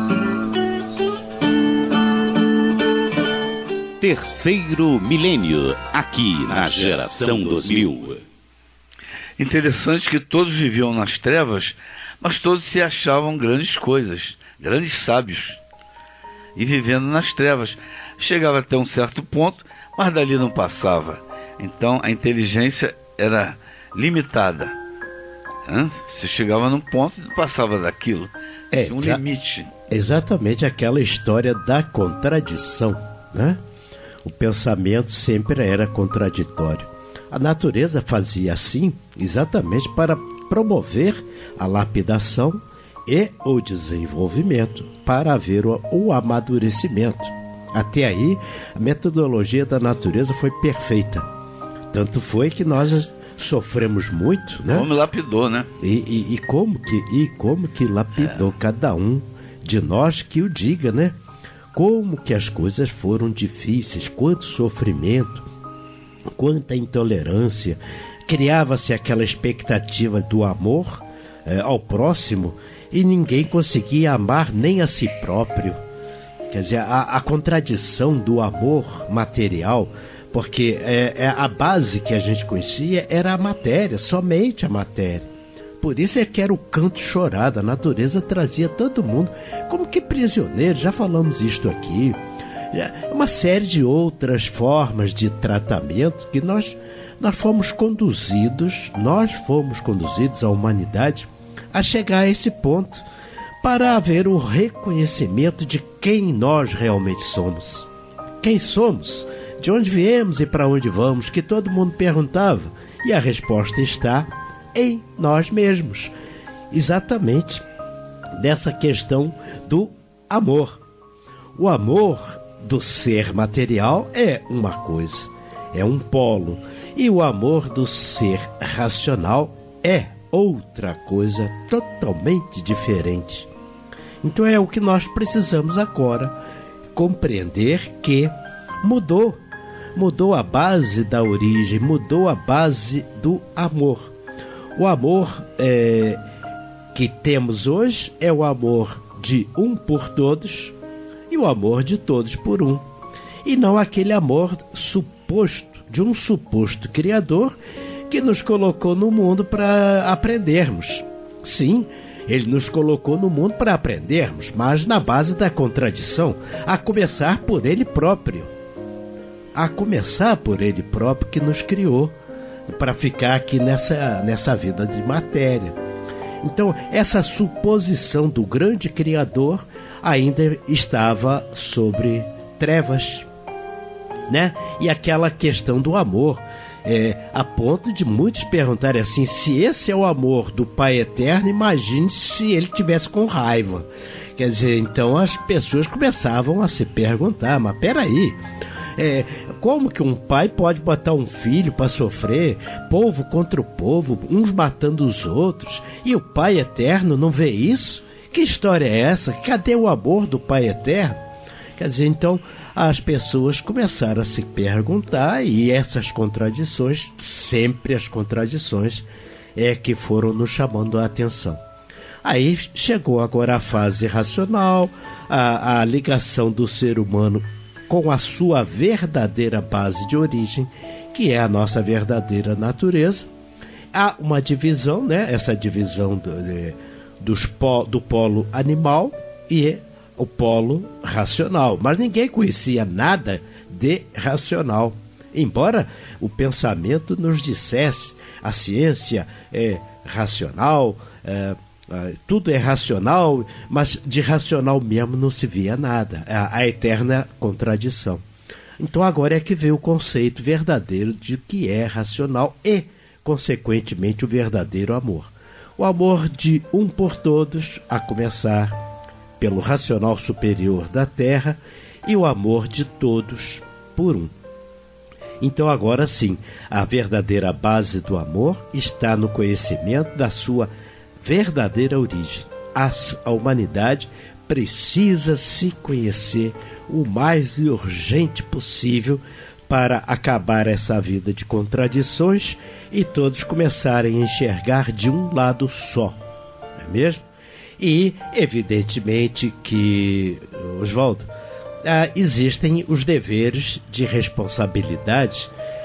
Terceiro milênio, aqui na Geração dois mil. Interessante que todos viviam nas trevas, mas todos se achavam grandes coisas, grandes sábios. E vivendo nas trevas, chegava até um certo ponto, mas dali não passava. Então a inteligência era limitada. Hã? Se chegava num ponto, não passava daquilo. É, Tinha um limite. Exatamente aquela história da contradição, né? O pensamento sempre era contraditório. A natureza fazia assim exatamente para promover a lapidação e o desenvolvimento, para haver o, o amadurecimento. Até aí, a metodologia da natureza foi perfeita. Tanto foi que nós sofremos muito, né? Como lapidou, né? E, e, e, como, que, e como que lapidou é. Cada um de nós que o diga, né? Como que as coisas foram difíceis, quanto sofrimento, quanta intolerância. Criava-se aquela expectativa do amor eh, ao próximo e ninguém conseguia amar nem a si próprio. Quer dizer, a, a contradição do amor material, porque é, é a base que a gente conhecia era a matéria, somente a matéria. Por isso é que era o canto chorado, a natureza trazia todo mundo como que prisioneiro, já falamos isto aqui. Uma série de outras formas de tratamento que nós, nós fomos conduzidos, nós fomos conduzidos, a humanidade, a chegar a esse ponto, para haver o reconhecimento de quem nós realmente somos. Quem somos? De onde viemos e para onde vamos? Que todo mundo perguntava. E a resposta está em nós mesmos, exatamente nessa questão do amor. O amor do ser material é uma coisa, é um polo, e o amor do ser racional é outra coisa totalmente diferente. Então é o que nós precisamos agora compreender, que mudou, mudou a base da origem, mudou a base do amor. O amor é, que temos hoje é o amor de um por todos e o amor de todos por um. E não aquele amor suposto, de um suposto Criador que nos colocou no mundo para aprendermos. Sim, Ele nos colocou no mundo para aprendermos, mas na base da contradição, a começar por Ele próprio. A começar por Ele próprio que nos criou para ficar aqui nessa, nessa vida de matéria. Então, essa suposição do grande Criador ainda estava sobre trevas, né? E aquela questão do amor, é, a ponto de muitos perguntarem assim, se esse é o amor do Pai Eterno, imagine se ele tivesse com raiva. Quer dizer, então as pessoas começavam a se perguntar, mas peraí, é, como que um pai pode botar um filho para sofrer, povo contra o povo, uns matando os outros, e o Pai Eterno não vê isso? Que história é essa? Cadê o amor do Pai Eterno? Quer dizer, então as pessoas começaram a se perguntar, e essas contradições, sempre as contradições, é que foram nos chamando a atenção. Aí chegou agora a fase racional, a, a ligação do ser humano com a sua verdadeira base de origem, que é a nossa verdadeira natureza. Há uma divisão, né? Essa divisão do, de, dos po, do polo animal e o polo racional. Mas ninguém conhecia nada de racional. Embora o pensamento nos dissesse, a ciência é racional, é, Uh, tudo é racional, mas de racional mesmo não se via nada, a, a eterna contradição. Então agora é que veio o conceito verdadeiro de que é racional e, consequentemente, o verdadeiro amor. O amor de um por todos, a começar pelo racional superior da Terra, e o amor de todos por um. Então agora sim, a verdadeira base do amor está no conhecimento da sua verdadeira origem. A, a humanidade precisa se conhecer o mais urgente possível para acabar essa vida de contradições e todos começarem a enxergar de um lado só, não é mesmo? E, evidentemente que, Oswaldo, ah, existem os deveres de responsabilidade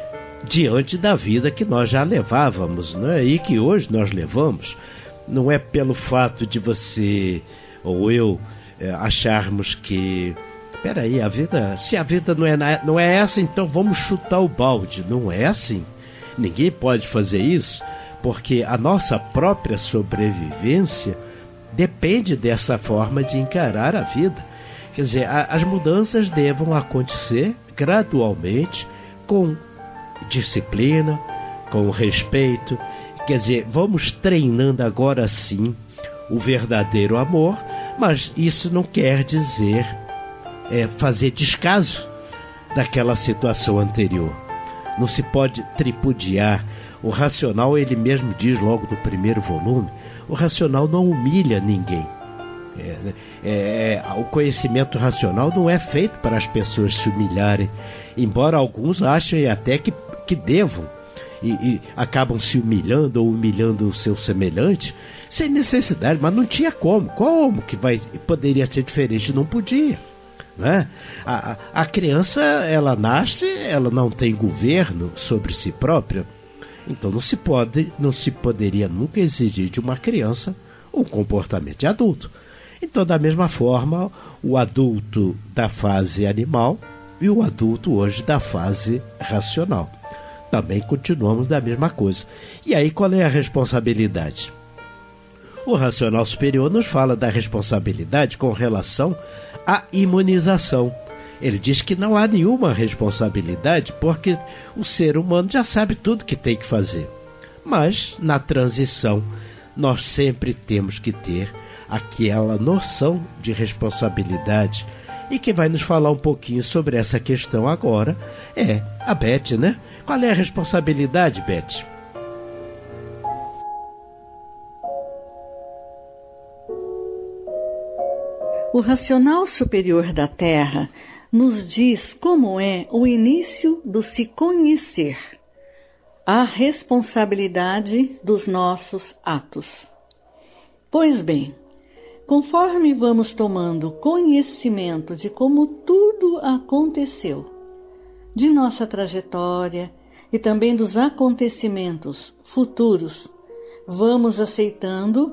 diante da vida que nós já levávamos, né? E que hoje nós levamos. Não é pelo fato de você ou eu é, acharmos que, peraí, a vida, se a vida não é, não é essa, então vamos chutar o balde. Não é assim. Ninguém pode fazer isso, porque a nossa própria sobrevivência depende dessa forma de encarar a vida. Quer dizer, a, as mudanças devam acontecer gradualmente, com disciplina, com respeito. Quer dizer, vamos treinando agora sim o verdadeiro amor, mas isso não quer dizer é, fazer descaso daquela situação anterior. Não se pode tripudiar. O racional, ele mesmo diz logo no primeiro volume, o racional não humilha ninguém. É, é, o conhecimento racional não é feito para as pessoas se humilharem, embora alguns achem até que, que devam. E, e acabam se humilhando ou humilhando o seu semelhante sem necessidade, mas não tinha como. Como que vai, poderia ser diferente? Não podia, né? A, a, a criança, ela nasce, ela não tem governo sobre si própria, então não se pode, não se poderia nunca exigir de uma criança um comportamento de adulto. Então, da mesma forma, o adulto da fase animal e o adulto hoje da fase racional. Também continuamos da mesma coisa. E aí, qual é a responsabilidade? O racional superior nos fala da responsabilidade com relação à imunização. Ele diz que não há nenhuma responsabilidade porque o ser humano já sabe tudo que tem que fazer. Mas, na transição, nós sempre temos que ter aquela noção de responsabilidade. E quem vai nos falar um pouquinho sobre essa questão agora é a Beth, né? Qual é a responsabilidade, Beth? O racional superior da Terra nos diz como é o início do se conhecer, a responsabilidade dos nossos atos. Pois bem, conforme vamos tomando conhecimento de como tudo aconteceu, de nossa trajetória e também dos acontecimentos futuros, vamos aceitando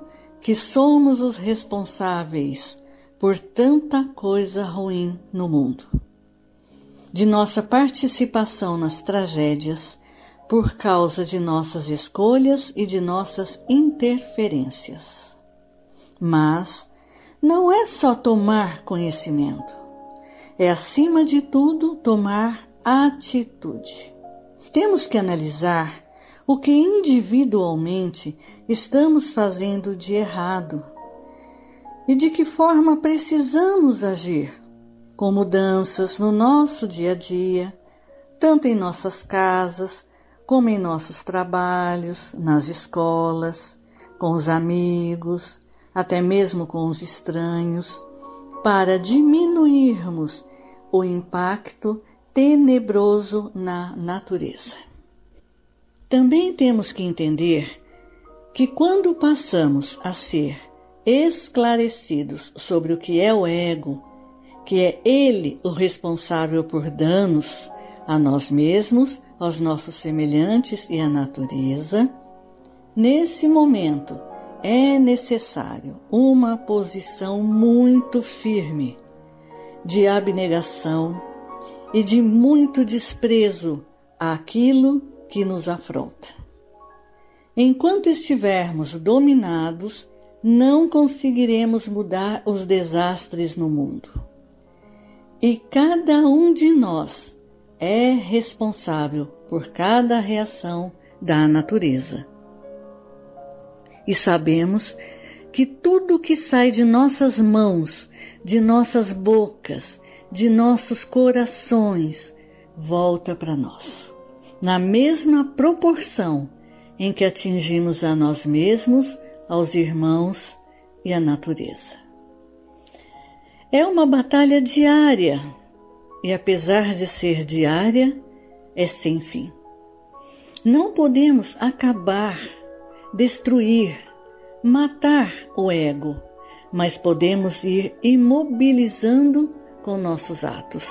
que somos os responsáveis por tanta coisa ruim no mundo, de nossa participação nas tragédias por causa de nossas escolhas e de nossas interferências. Mas não é só tomar conhecimento, é acima de tudo tomar atitude. Temos que analisar o que individualmente estamos fazendo de errado e de que forma precisamos agir, com mudanças no nosso dia a dia, tanto em nossas casas, como em nossos trabalhos, nas escolas, com os amigos, até mesmo com os estranhos, para diminuirmos o impacto tenebroso na natureza. Também temos que entender que quando passamos a ser esclarecidos sobre o que é o ego, que é ele o responsável por danos a nós mesmos, aos nossos semelhantes e à natureza, nesse momento é necessário uma posição muito firme de abnegação e de muito desprezo àquilo que nos afronta. Enquanto estivermos dominados, não conseguiremos mudar os desastres no mundo. E cada um de nós é responsável por cada reação da natureza. E sabemos que tudo que sai de nossas mãos, de nossas bocas, de nossos corações, volta para nós, na mesma proporção em que atingimos a nós mesmos, aos irmãos e à natureza. É uma batalha diária, e apesar de ser diária, é sem fim. Não podemos acabar, destruir, matar o ego, mas podemos ir imobilizando com nossos atos.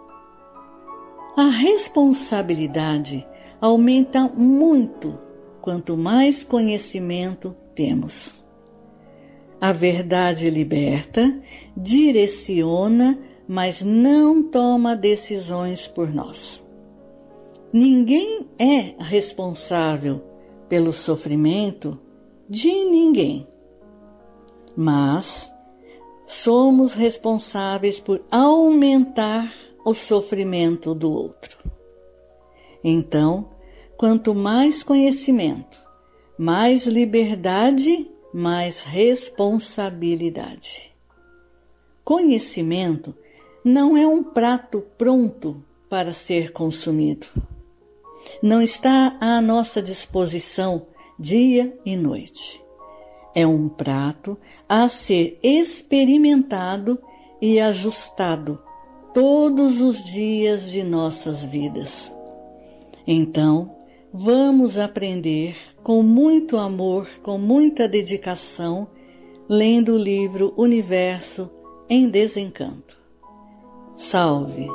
A responsabilidade aumenta muito quanto mais conhecimento temos. A verdade liberta, direciona, mas não toma decisões por nós. Ninguém é responsável pelo sofrimento de ninguém, mas somos responsáveis por aumentar o sofrimento do outro. Então, quanto mais conhecimento, mais liberdade, mais responsabilidade. Conhecimento não é um prato pronto para ser consumido. Não está à nossa disposição dia e noite. É um prato a ser experimentado e ajustado todos os dias de nossas vidas. Então, vamos aprender com muito amor, com muita dedicação, lendo o livro Universo em Desencanto. Salve!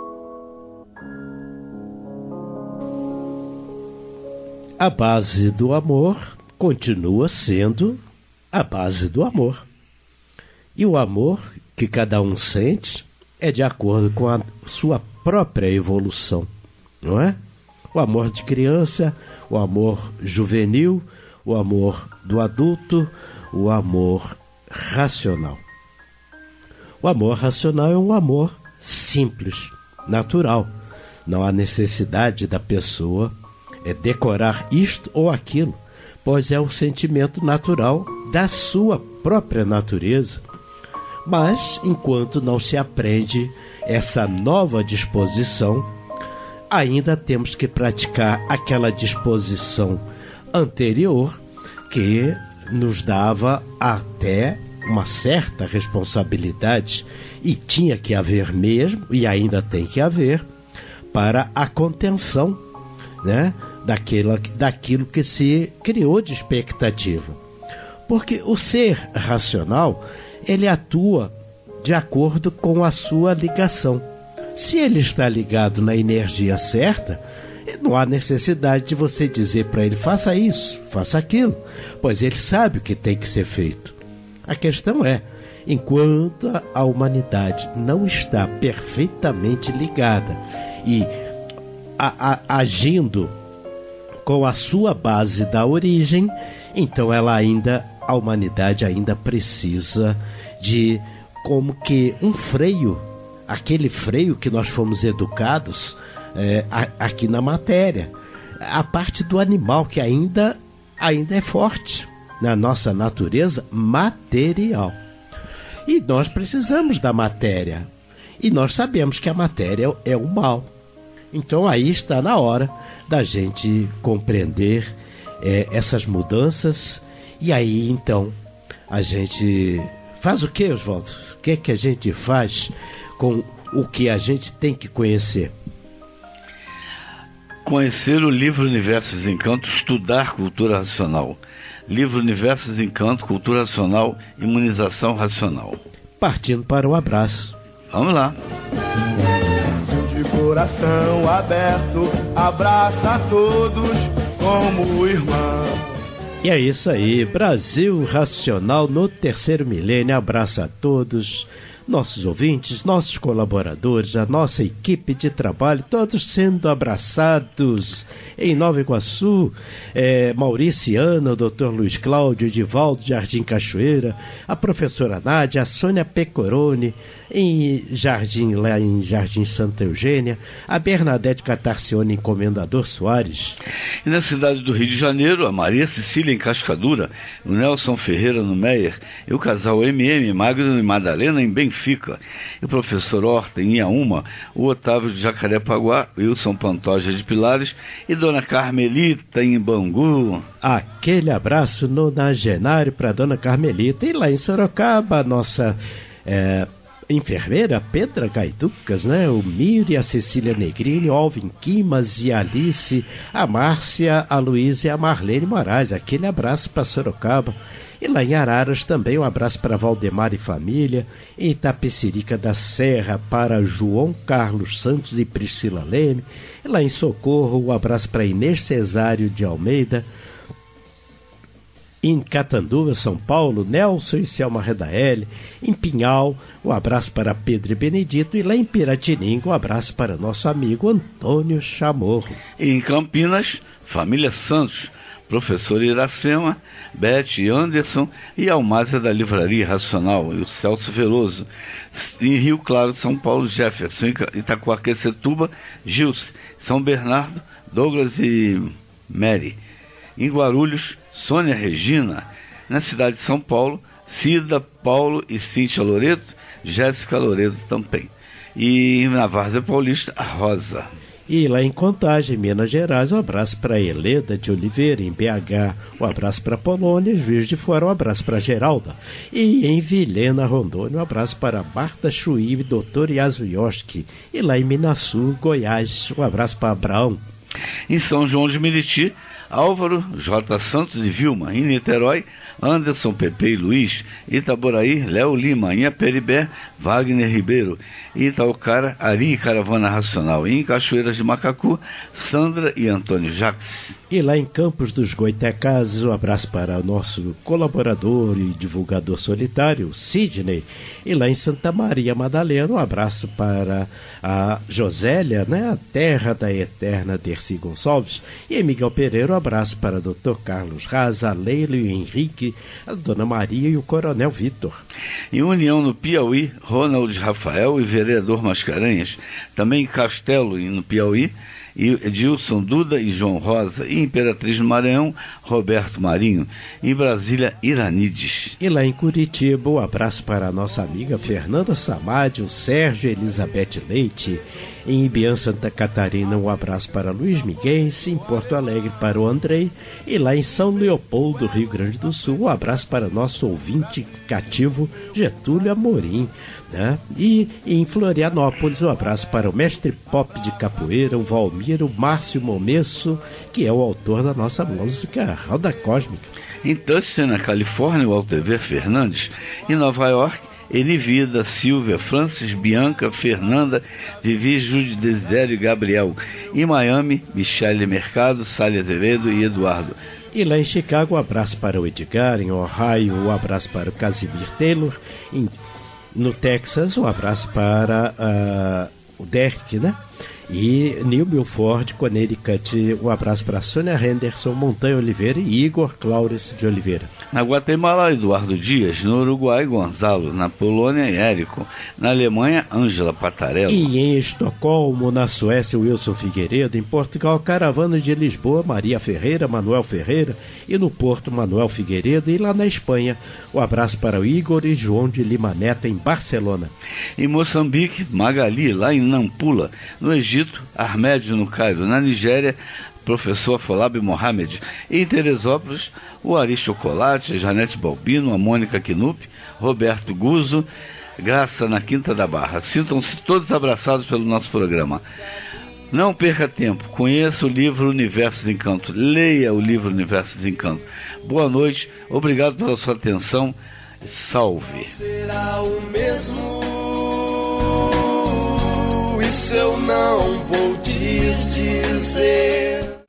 A base do amor continua sendo a base do amor. E o amor que cada um sente é de acordo com a sua própria evolução, não é? O amor de criança, o amor juvenil, o amor do adulto, o amor racional. O amor racional é um amor simples, natural. Não há necessidade da pessoa é decorar isto ou aquilo, pois é um sentimento natural da sua própria natureza. Mas, enquanto não se aprende essa nova disposição, ainda temos que praticar aquela disposição anterior que nos dava até uma certa responsabilidade, e tinha que haver mesmo, e ainda tem que haver, para a contenção, né, daquilo, daquilo que se criou de expectativa. Porque o ser racional, ele atua de acordo com a sua ligação. Se ele está ligado na energia certa, não há necessidade de você dizer para ele, faça isso, faça aquilo, pois ele sabe o que tem que ser feito. A questão é, enquanto a humanidade não está perfeitamente ligada e a, a, agindo com a sua base da origem, então ela ainda, a humanidade ainda precisa de como que um freio, aquele freio que nós fomos educados é, a, aqui na matéria, a parte do animal que ainda, ainda é forte na nossa natureza material. E nós precisamos da matéria. E nós sabemos que a matéria é o mal. Então aí está na hora da gente compreender é, essas mudanças. E aí então a gente faz o que, Oswaldo? O que é que a gente faz com o que a gente tem que conhecer? Conhecer o livro Universos em Encanto, estudar cultura racional. Livro Universos em Encanto, cultura racional, imunização racional. Partindo para o abraço. Vamos lá. De coração aberto, abraça a todos como irmão. E é isso aí, Brasil Racional no terceiro milênio. Abraço a todos, nossos ouvintes, nossos colaboradores, a nossa equipe de trabalho, todos sendo abraçados em Nova Iguaçu, é, Mauriciana, o doutor Luiz Cláudio, Edivaldo Jardim Cachoeira, a professora Nádia, a Sônia Pecoroni, em Jardim, lá em Jardim Santa Eugênia, a Bernadette Catarcione em Comendador Soares. E na cidade do Rio de Janeiro, a Maria Cecília em Cascadura, o Nelson Ferreira no Meier, e o casal M M, Magno e Madalena em Benfica, e o professor Horta em Iaúma, o Otávio de Jacarepaguá, Wilson Pantoja de Pilares e Dona Carmelita em Bangu. Aquele abraço nonagenário para Dona Carmelita. E lá em Sorocaba, a nossa é, enfermeira Petra Gaiducas, né? O Miri, a Cecília Negrini, o Alvin Quimas e a Alice, a Márcia, a Luísa e a Marlene Moraes. Aquele abraço para Sorocaba. E lá em Araras também um abraço para Valdemar e família. Em Itapecerica da Serra para João Carlos Santos e Priscila Leme. E lá em Socorro um abraço para Inês Cesário de Almeida. Em Catanduva, São Paulo, Nelson e Selma Redaeli. Em Pinhal, um abraço para Pedro e Benedito. E lá em Piratininga, um abraço para nosso amigo Antônio Chamorro. E em Campinas, família Santos, professor Iracema, Beth e Anderson e Almásia da Livraria Racional e o Celso Veloso. Em Rio Claro, São Paulo, Jefferson, Itacoaquecetuba, Gilce, São Bernardo, Douglas e Mary. Em Guarulhos, Sônia Regina. Na cidade de São Paulo, Cida, Paulo e Cíntia Loreto, Jéssica Loreto também. E na Várzea Paulista, a Rosa. E lá em Contagem, Minas Gerais, um abraço para Heleda de Oliveira. Em B H, um abraço para Polônia. Em Juiz de Fora, um abraço para Geralda. E em Vilhena, Rondônia, um abraço para Marta Chuí e doutor Yasvioski. E lá em Minasul, Goiás, um abraço para Abraão. Em São João de Meriti, Álvaro, J. Santos e Vilma. Em Niterói, Anderson, Pepe e Luiz. Itaboraí, Léo Lima. Em Aperibé, Wagner Ribeiro. Em Itaucara, Ari e Caravana Racional. E em Cachoeiras de Macacu, Sandra e Antônio Jacques. E lá em Campos dos Goitacazes, um abraço para o nosso colaborador e divulgador solitário, Sidney. E lá em Santa Maria Madalena, um abraço para a Josélia, né, a terra da eterna Dercy Gonçalves. E em Miguel Pereira, um abraço para o doutor Carlos Raza, a Leila e o Henrique, a dona Maria e o coronel Vitor. Em União, no Piauí, Ronald Rafael e vereador Mascarenhas. Também em Castelo, no Piauí, e Edilson Duda e João Rosa. E Imperatriz do Maranhão, Roberto Marinho. Em Brasília, Iranides. E lá em Curitiba, um abraço para a nossa amiga Fernanda Samádio, Sérgio e Elizabeth Leite. Em Ibiã, Santa Catarina, um abraço para Luiz Miguel. Em Porto Alegre, para o Andrei. E lá em São Leopoldo, Rio Grande do Sul, um abraço para nosso ouvinte cativo, Getúlio Amorim. Né? E em Florianópolis, um abraço para o mestre pop de capoeira, o Valmiro Márcio Momesso, que é o autor da nossa música Roda Cósmica. Em Tustin, na Califórnia, o Altever Fernandes. Em Nova York, Enivida, Silvia, Francis, Bianca, Fernanda, Vivi, Júlio, Desidério e Gabriel. Em Miami, Michele Mercado, Sália Azevedo e Eduardo. E lá em Chicago, um abraço para o Edgar. Em Ohio, um abraço para o Casimir Taylor. Em, no Texas, um abraço para uh, o Derek, né? E New Milford, Connecticut, um abraço para Sônia Henderson, Montanha Oliveira e Igor Claures de Oliveira. Na Guatemala, Eduardo Dias. No Uruguai, Gonzalo. Na Polônia, Érico. Na Alemanha, Ângela Patarello. E em Estocolmo, na Suécia, Wilson Figueiredo. Em Portugal, Caravana de Lisboa, Maria Ferreira, Manuel Ferreira. E no Porto, Manuel Figueiredo. E lá na Espanha, um abraço para o Igor e João de Lima Neto, em Barcelona. Em Moçambique, Magali, lá em Nampula. No Egito, Armédio, no Cairo. Na Nigéria, professor Afolabi Mohamed. E em Teresópolis, o Ari Chocolate, a Janete Balbino, a Mônica Knup, Roberto Guzzo, Graça na Quinta da Barra. Sintam-se todos abraçados pelo nosso programa. Não perca tempo, conheça o livro Universo de Encanto, leia o livro Universo de Encanto. Boa noite, obrigado pela sua atenção, salve. Será o mesmo, isso eu não vou te dizer.